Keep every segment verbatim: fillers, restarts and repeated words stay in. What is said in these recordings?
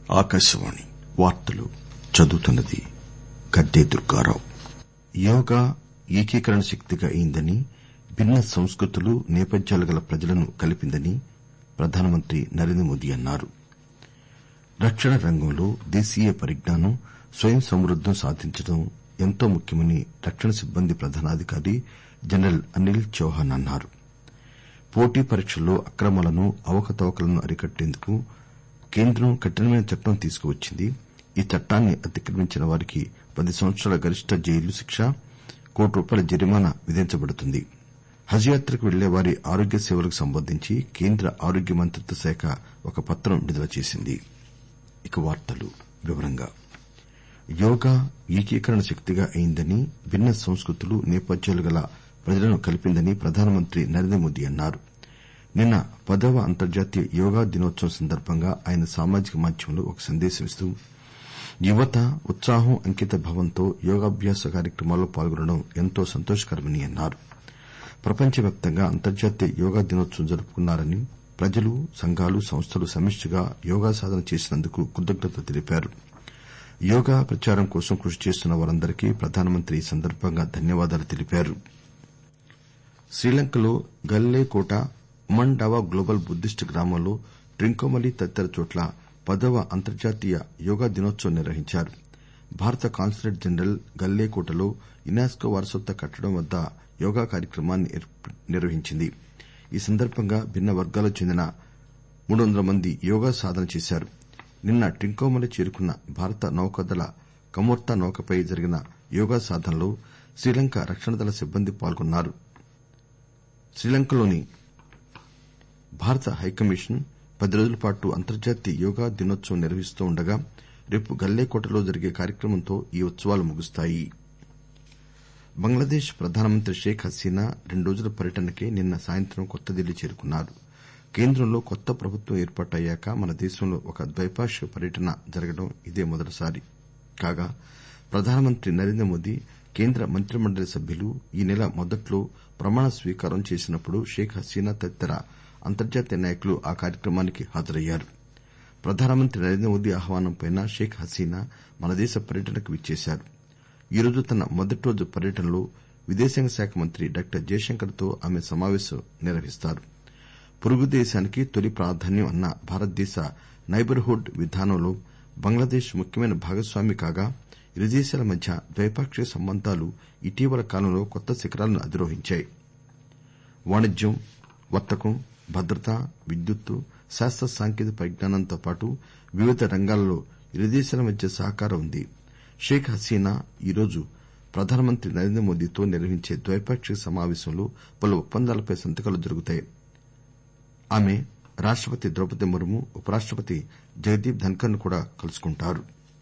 ఆకాశవాణి వార్తలు చదువుతున్నది గద్దె దుర్గారావు. యోగా ఏకీకరణ శక్తిగా అయిందని, భిన్న సంస్కృతులు నేపథ్యాలు గల ప్రజలను కలిపిందని ప్రధానమంత్రి నరేంద్రమోదీ అన్నారు. రక్షణ రంగంలో దేశీయ పరిజ్ఞానం, స్వయం సమృద్దం సాధించడం ఎంతో ముఖ్యమని రక్షణ సిబ్బంది ప్రధానాధికారి జనరల్ అనిల్ చౌహాన్ అన్నారు. పోటీ పరీక్షల్లో అక్రమాలను, అవకతవకలను అరికట్టేందుకు కేంద్రం కఠినమైన చట్టం తీసుకువచ్చింది. ఈ చట్టాన్ని అతిక్రమించిన వారికి పది సంవత్సరాల గరిష్ట జైలు శిక్ష, కోటి రూపాయల జరిమానా విధించబడుతుంది. హజ్ యాత్రకు వెళ్లే వారి ఆరోగ్య సేవలకు సంబంధించి కేంద్ర ఆరోగ్య మంత్రిత్వ శాఖ ఒక పత్రం విడుదల చేసింది. యోగా ఏకీకరణ శక్తిగా అయిందని, భిన్న సంస్కృతులు నేపథ్యాలు గల ప్రజలను కలిపిందని ప్రధానమంత్రి నరేంద్రమోదీ అన్నారు. నిన్న పదవ అంతర్జాతీయ యోగా దినోత్సవం సందర్బంగా ఆయన సామాజిక మాధ్యమంలో ఒక సందేశం ఇస్తూ యువత ఉత్సాహం, అంకిత భావంతో యోగాభ్యాస కార్యక్రమాల్లో పాల్గొనడం ఎంతో సంతోషకరమని అన్నారు. ప్రపంచవ్యాప్తంగా అంతర్జాతీయ యోగా దినోత్సవం జరుపుకున్నారని, ప్రజలు, సంఘాలు, సంస్థలు సమిష్టిగా యోగా సాధన చేసినందుకు కృతజ్ఞతలు తెలిపారు. యోగా ప్రచారం కోసం కృషి చేస్తున్న వారందరికీ ప్రధానమంత్రి ఈ సందర్బంగా ధన్యవాదాలు తెలిపారు. శ్రీలంకలో గల్లే కోట, ఉమన్ డావా గ్లోబల్ బుద్దిస్ట్ గ్రామంలో ట్రింకోమలి తదితర చోట్ల పదవ అంతర్జాతీయ యోగా దినోత్సవం నిర్వహించారు. భారత కాన్సులేట్ జనరల్ గల్లే కోటలో యునెస్కో వారసత్వ కట్టడం వద్ద యోగా కార్యక్రమాన్ని నిర్వహించింది. ఈ సందర్బంగా భిన్న వర్గాలకు చెందిన మూడు వందల మంది యోగా సాధన చేశారు. నిన్న ట్రింకోమలి చేరుకున్న భారత నౌకాదళ కమోర్తా నౌకపై జరిగిన యోగా సాధనలో శ్రీలంక రక్షణ దళ సిబ్బంది పాల్గొన్నారు. శ్రీలంకలోని భారత హైకమిషన్ పది రోజుల పాటు అంతర్జాతీయ యోగా దినోత్సవం నిర్వహిస్తూ ఉండగా రేపు గల్లేకోటలో జరిగే కార్యక్రమంతో ఈ ఉత్సవాలు ముగుస్తాయి. బంగ్లాదేశ్ ప్రధానమంత్రి షేక్ హసీనా రెండు రోజుల పర్యటనకై నిన్న సాయంత్రం కొత్తదిల్లీ చేరుకున్నారు. కేంద్రంలో కొత్త ప్రభుత్వం ఏర్పాటయ్యాక మన దేశంలో ఒక ద్వైపాక్షిక పర్యటన జరగడం ఇదే మొదటిసారి కాగా, ప్రధానమంత్రి నరేంద్రమోదీ, కేంద్ర మంత్రిమండలి సభ్యులు ఈ నెల మొదట్లో ప్రమాణ స్వీకారం చేసినప్పుడు షేక్ హసీనా తదితర అంతర్జాతీయ నాయకులు ఆ కార్యక్రమానికి హాజరయ్యారు. ప్రధానమంత్రి నరేంద్రమోదీ ఆహ్వానంపై షేక్ హసీనా మన దేశ పర్యటనకు విచ్చేశారు. ఈరోజు తన మొదటి రోజు పర్యటనలో విదేశాంగ శాఖ మంత్రి డాక్టర్ జయశంకర్ తో ఆమె సమావేశం నిర్వహిస్తారు. పొరుగు దేశానికి తొలి ప్రాధాన్యం అన్న భారతదేశ నైబర్ హుడ్ విధానంలో బంగ్లాదేశ్ ముఖ్యమైన భాగస్వామి కాగా, ఇరు దేశాల మధ్య ద్వైపాక్షిక సంబంధాలు ఇటీవల కాలంలో కొత్త శిఖరాలను అధిరోహించాయి. వాణిజ్యం, వర్తకం, భద్రత, విద్యుత్తు, శాస్త్ర సాంకేతిక పరిజ్ఞానంతో పాటు వివిధ రంగాలలో ఇరు దేశాల మధ్య సహకారం ఉంది. షేక్ హసీనా ఈరోజు ప్రధానమంత్రి నరేంద్రమోదీతో నిర్వహించే ద్వైపాక్షిక సమావేశంలో పలు ఒప్పందాలపై సంతకాలు జరుగుతాయి. ఆమె రాష్టపతి ద్రౌపది ముర్ము, ఉపరాష్టపతి జగదీప్ ధన్కర్ ను కూడా కలుసుకుంటారు.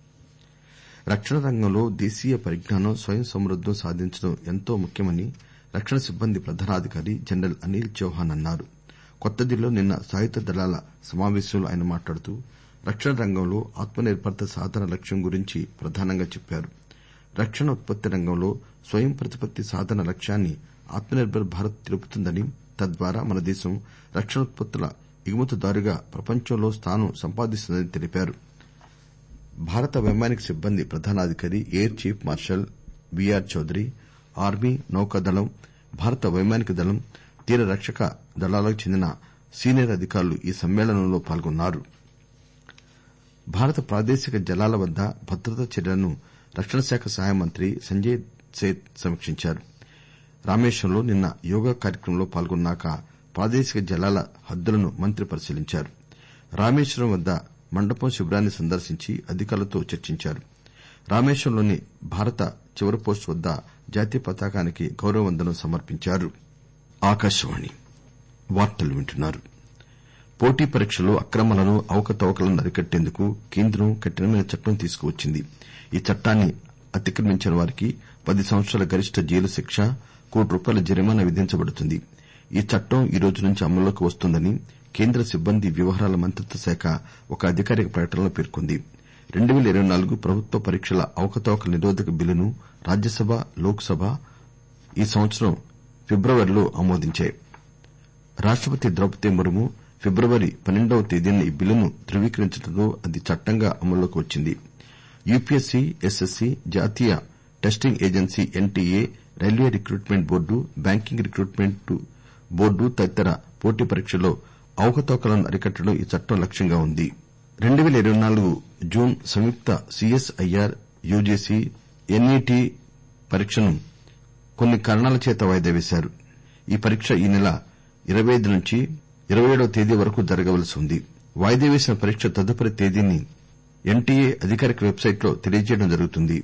రక్షణ రంగంలో దేశీయ పరిజ్ఞానం, స్వయం సమృద్దం సాధించడం ఎంతో ముఖ్యమని రక్షణ సిబ్బంది ప్రధానాధికారి జనరల్ అనిల్ చౌహాన్ అన్నారు. కొత్తదిల్లీలో నిన్న సాయుధ దళాల సమావేశంలో ఆయన మాట్లాడుతూ రక్షణ రంగంలో ఆత్మ నిర్బరత సాధన లక్ష్యం గురించి ప్రధానంగా చెప్పారు. రక్షణ ఉత్పత్తి రంగంలో స్వయం ప్రతిపత్తి సాధన లక్ష్యాన్ని ఆత్మ నిర్బర్ భారత్ తెలుపుతుందని, తద్వారా మన దేశం రక్షణ ఉత్పత్తుల ఎగుమతిదారుగా ప్రపంచంలో స్థానం సంపాదిస్తుందని తెలిపారు. భారత వైమానిక సిబ్బంది ప్రధానాధికారి air chief marshal B R Chaudhary, army, నౌకాదళం, భారత వైమానిక దళం, తీర రక్షక దళాలకు చెందిన సీనియర్ అధికారులు ఈ సమ్మేళనంలో పాల్గొన్నారు. భారత ప్రాదేశిక జలాల వద్ద భద్రతా చర్యలను రక్షణ శాఖ సహాయ మంత్రి సంజయ్ సేథ్ సమీక్షించారు. రామేశ్వరంలో నిన్న యోగా కార్యక్రమంలో పాల్గొన్నాక ప్రాదేశిక జలాల హద్దులను మంత్రి పరిశీలించారు. రామేశ్వరం వద్ద మండపం శిబిరాన్ని సందర్శించి అధికారులతో చర్చించారు. రామేశ్వరంలోని భారత చివరి పోస్టు వద్ద జాతీయ పతాకానికి గౌరవ వందనం సమర్పించారు. పోటీ పరీక్షల్లో అక్రమాలను, అవకతవకలను అరికట్టేందుకు కేంద్రం కఠినమైన చట్టం తీసుకువచ్చింది. ఈ చట్టాన్ని అతిక్రమించిన వారికి పది సంవత్సరాల గరిష్ట జైలు శిక్ష, కోటి రూపాయల జరిమానా విధించబడుతుంది. ఈ చట్టం ఈ రోజు నుంచి అమల్లోకి వస్తుందని కేంద్ర సిబ్బంది వ్యవహారాల మంత్రిత్వ శాఖ ఒక అధికారిక ప్రకటనలో పేర్కొంది. రెండు పేల ఇరవై నాలుగు ప్రభుత్వ పరీక్షల అవకతవకల నిరోధక బిల్లును రాజ్యసభ, లోక్ సభ ఈ సంవత్సరం ఫిబ్రవరిలో ఆమోదించాయి. రాష్టపతి ద్రౌపది ముర్ము ఫిబ్రవరి పన్నెండవ తేదీన ఈ బిల్లును ధృవీకరించడంతో అది చట్టంగా అమల్లోకి వచ్చింది. యూపీఎస్సీ, ఎస్ఎస్సీ, జాతీయ testing agency NTA, railway recruitment board, banking recruitment board తదితర పోటీ పరీక్షల్లో అవకతవకలను అరికట్టడం ఈ చట్టం లక్ష్యంగా ఉంది. రెండు పేల ఇరవై నాలుగు జూన్ సంయుక్త సీఎస్ఐఆర్ యూజీసీ ఎన్ఈటీ పరీక్షను కొన్ని కారణాల చేత వాయిదా వేశారు. ఈ పరీక్ష ఈ నెల ఇరవై ఐదు నుంచి ఇరవై ఏడవ తేదీ వరకు జరగవలసి ఉంది. వాయిదా వేసిన పరీక్ష తదుపరి తేదీని ఎన్టీఏ అధికారిక వెబ్సైట్లో తెలియజేయడం జరుగుతుంది.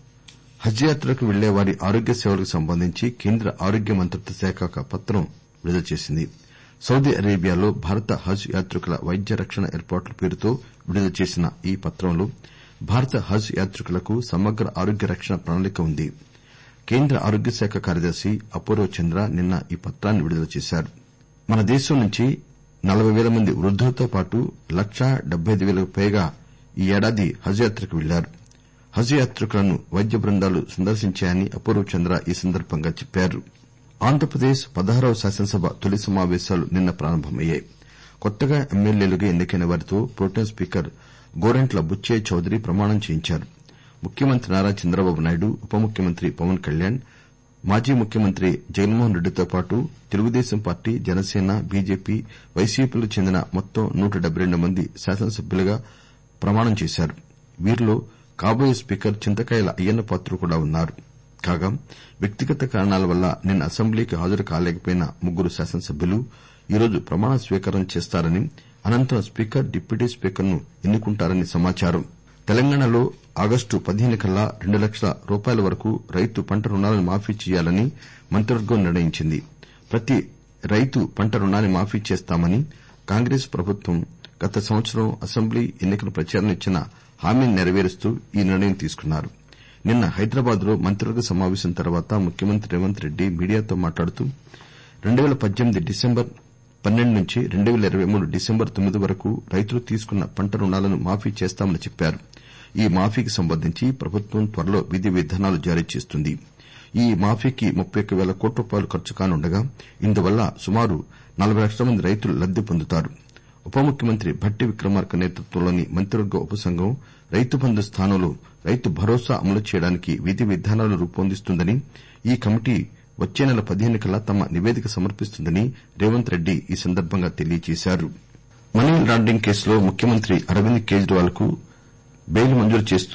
హజ్ యాత్రకు వెళ్లే వారి ఆరోగ్య సేవలకు సంబంధించి కేంద్ర ఆరోగ్య మంత్రిత్వ శాఖ ఒక పత్రం విడుదల చేసింది. సౌదీ అరేబియాలో భారత హజ్ యాత్రికుల వైద్య రక్షణ ఏర్పాట్ల పేరుతో విడుదల చేసిన ఈ పత్రంలో భారత హజ్ యాత్రికులకు సమగ్ర ఆరోగ్య రక్షణ ప్రణాళిక ఉంది. కేంద్ర ఆరోగ్య శాఖ కార్యదర్శి అపూర్వ చంద్ర నిన్న ఈ పత్రాన్ని విడుదల చేశారు. మన దేశం నుంచి నలబై పేల మంది వృద్దులతో పాటు లక్షా డెబ్బై ఐదు పేలకు పైగా ఈ ఏడాది హజ్ యాత్రకు వెళ్లారు. హజ్ యాత్రికులను వైద్య బృందాలు సందర్శించాయని అపూర్వ చంద్ర ఈ సందర్భంగా చెప్పారు. ఆంధ్రప్రదేశ్ పదహారవ శాసనసభ తొలి సమావేశాలు నిన్న ప్రారంభమయ్యాయి. కొత్తగా ఎమ్మెల్యేలుగా ఎన్నికైన వారితో ప్రొటెం స్పీకర్ గోరంట్ల బుచ్చయ్య చౌదరి ప్రమాణం చేయించారు. ముఖ్యమంత్రి నారా చంద్రబాబు నాయుడు, ఉప ముఖ్యమంత్రి పవన్ కళ్యాణ్, మాజీ ముఖ్యమంత్రి జగన్మోహన్ రెడ్డితో పాటు తెలుగుదేశం పార్టీ, జనసేన, బీజేపీ, వైసీపీలకు చెందిన మొత్తం నూట డెబ్బై రెండు మంది శాసనసభ్యులుగా ప్రమాణం చేశారు. వీరిలో కాబోయే స్పీకర్ చింతకాయల అయ్యన్న పాత్రుడు కూడా ఉన్నారు. కాగా వ్యక్తిగత కారణాల వల్ల నిన్న అసెంబ్లీకి హాజరు కాలేకపోయిన ముగ్గురు శాసనసభ్యులు ఈరోజు ప్రమాణ స్వీకారం చేస్తారని, అనంతరం స్పీకర్, డిప్యూటీ స్పీకర్ను ఎన్నుకుంటారని సమాచారం. తెలంగాణలో ఆగస్టు పదిహేను కల్లా రెండు లక్షల రూపాయల వరకు రైతు పంట రుణాలను మాఫీ చేయాలని మంత్రివర్గం నిర్ణయించింది. ప్రతి రైతు పంట రుణాన్ని మాఫీ చేస్తామని కాంగ్రెస్ ప్రభుత్వం గత సంవత్సరం అసెంబ్లీ ఎన్నికల ప్రచారంలో ఇచ్చిన హామీని నెరవేరుస్తూ ఈ నిర్ణయం తీసుకున్నారు. నిన్న హైదరాబాద్ లో మంత్రివర్గ సమావేశం తర్వాత ముఖ్యమంత్రి రేవంత్ రెడ్డి మీడియాతో మాట్లాడుతూ రెండు పేల పద్దెనిమిది డిసెంబర్ పన్నెండు నుంచి రెండు పేల ఇరవై మూడు డిసెంబర్ తొమ్మిది వరకు రైతులు తీసుకున్న పంట రుణాలను మాఫీ చేస్తామని చెప్పారు. ఈ మాఫీకి సంబంధించి ప్రభుత్వం త్వరలో విధి విధానాలు జారీ చేస్తుంది. ఈ మాఫీకి ముప్పై ఒక్క పేల కోట్ల రూపాయలు ఖర్చు కానుండగా ఇందువల్ల సుమారు నలబై లక్షల మంది రైతులు లబ్ది పొందుతారు. ఉప ముఖ్యమంత్రి భట్టి విక్రమార్క నేతృత్వంలోని మంత్రివర్గ ఉపసంఘం రైతు బంధు స్థానంలో రైతు భరోసా అమలు చేయడానికి విధి విధానాలను రూపొందిస్తుందని, ఈ కమిటీ వచ్చే నెల పదిహేను కల్లా తమ నివేదిక సమర్పిస్తుందని రేవంత్ రెడ్డి ఈ సందర్భంగా తెలియజేశారు. మనీ లాండరింగ్ కేసులో ముఖ్యమంత్రి అరవింద్ కేజ్రీవాల్ కు బెయిల్ మంజూరు చేస్తూ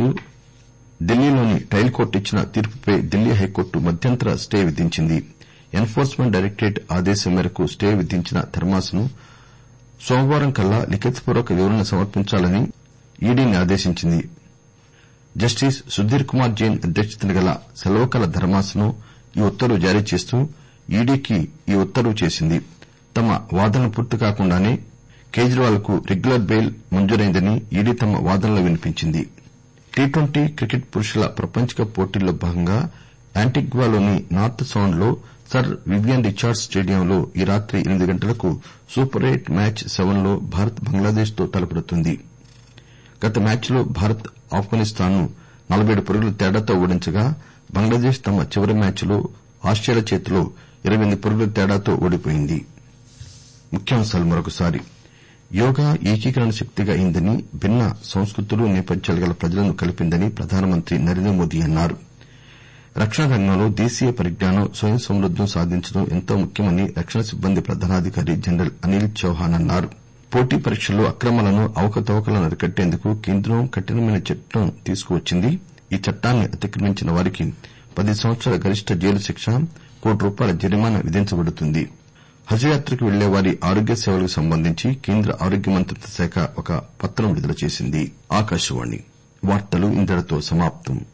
ఢిల్లీలోని ట్రయల్ కోర్టు ఇచ్చిన తీర్పుపై ఢిల్లీ హైకోర్టు మధ్యంతర స్టే విధించింది. ఎన్ ఫోర్స్మెంట్ డైరెక్టరేట్ ఆదేశం మేరకు స్టే విధించిన ధర్మాసనం సోమవారం కల్లా లిఖితపూర్వక వివరణ సమర్పించాలని ఈడీని ఆదేశించింది. జస్టిస్ సుధీర్ కుమార్ జైన్ అధ్యక్షతన గల సెలవుకాల ధర్మాసనం ఈ ఉత్తర్వు జారీ చేస్తూ ఈడీకి ఈ ఉత్తర్వు చేసింది. తమ వాదనలు పూర్తి కాకుండానే కేజ్రీవాల్ కు రెగ్యులర్ బెయిల్ మంజూరైందని ఈడీ తమ వాదనలో వినిపించింది. టీ ట్వంటీ క్రికెట్ పురుషుల ప్రపంచ కప్ పోటీల్లో భాగంగా యాంటిగ్వాలోని నార్త్ సౌండ్ లో సర్ వివియన్ రిచర్డ్స్ స్టేడియంలో ఈ రాత్రి ఎనిమిది గంటలకు సూపర్ ఎయిట్ మ్యాచ్ సెవెన్ లో భారత్ బంగ్లాదేశ్ తో తలపడుతుంది. గత మ్యాచ్ లో భారత్ ఆఫ్ఘనిస్తాన్ ను నలబై ఏడు పరుగుల తేడాతో ఓడించగా బంగ్లాదేశ్ తమ చివరి మ్యాచ్ లో ఆస్టేలియా చేతిలో ఇరవై ఎనిమిది పరుగుల తేడాతో ఓడిపోయింది. యోగా ఏకీకరణ శక్తిగా అయిందని, భిన్న సంస్కృతులు, నేపథ్యాలు గల ప్రజలను కలిపిందని ప్రధానమంత్రి నరేంద్ర మోదీ అన్నారు. రక్షణ రంగంలో దేశీయ పరిజ్ఞానం, స్వయం సమృద్దం సాధించడం ఎంతో ముఖ్యమని రక్షణ సిబ్బంది ప్రధానాధికారి జనరల్ అనిల్ చౌహాన్ అన్నారు. పోటీ పరీక్షల్లో అక్రమాలను, అవకతవకలను అరికట్టేందుకు కేంద్రం కఠినమైన చట్టం తీసుకువచ్చింది. ఈ చట్టాన్ని అతిక్రమించిన వారికి పది సంవత్సరాల గరిష్ట జైలు శిక్ష, కోటి రూపాయల జరిమానా విధించబడుతుంది. హజ్ యాత్రకు వెళ్లే వారి ఆరోగ్య సేవలకు సంబంధించి కేంద్ర ఆరోగ్య మంత్రిత్వ శాఖ ఒక పత్రం విడుదల చేసింది.